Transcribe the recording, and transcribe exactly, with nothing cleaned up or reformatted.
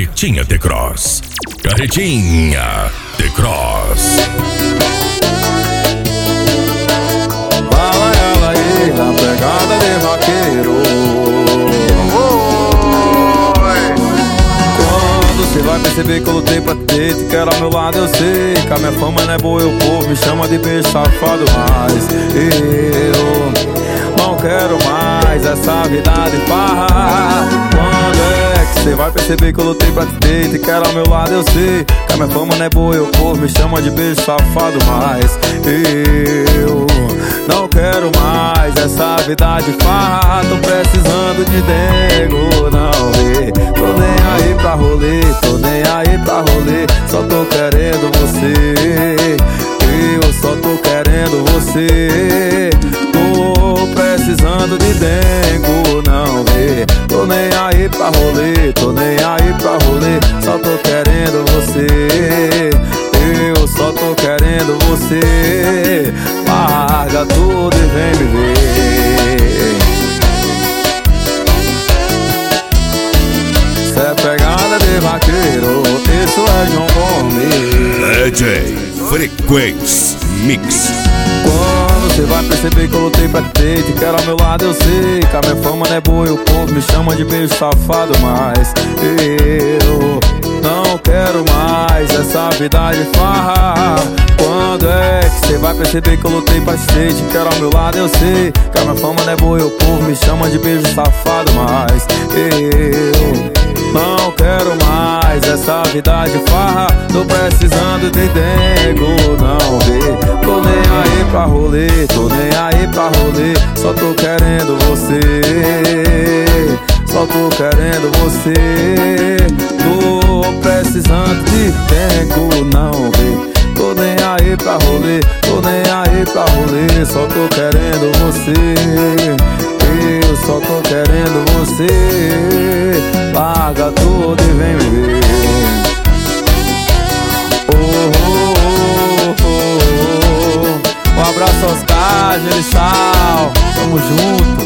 Carretinha T-Cross. Carretinha T-Cross. Fala ela aí, na pegada de vaqueiro. Quando você vai perceber que eu lutei pra ter, te quero ao meu lado, eu sei que a minha fama não é boa e o povo me chama de beijo safado. Mas eu não quero mais essa vida de farra. Quando é que você vai perceber que eu lutei pra te ter, te quero ao meu lado, eu sei que a minha fama não é boa e o povo me chama de beijo safado. Mas eu não quero mais essa vida de farra. Tô precisando de dengo, não vê. Tô nem aí pra rolê, tô nem aí pra rolê. Só tô querendo você, eu só tô querendo você. Tô precisando de dengo, não vê. Tô nem aí pra rolê, tô nem aí pra rolê. Só tô querendo você, eu só tô querendo você. Larga tudo e vem me ver. Cê é pegada de vaqueiro, isso é João Gomes. D J Frequência Mix. Quando você vai perceber que eu lutei pra ter, te quero ao meu lado, eu sei que a minha fama não é boa e o povo me chama de beijo safado. Mas eu não quero mais essa vida de farra. Quando é que você vai perceber que eu lutei pra ter, te quero ao meu lado, eu sei que a minha fama não é boa e o povo me chama de beijo safado. Mas eu não quero mais essa vida de farra. Tô precisando de dengo, não vê. Tô nem aí pra rolê, tô nem aí pra rolê. Só tô querendo você, só tô querendo você. Tô precisando de dengo, não vê. Tô nem aí pra rolê, tô nem aí pra rolê. Só tô querendo você, eu só tô querendo você. Larga tudo e vem me ver. Oh, oh, oh, oh, oh. Um abraço aos Cajos, Sal, tamo junto.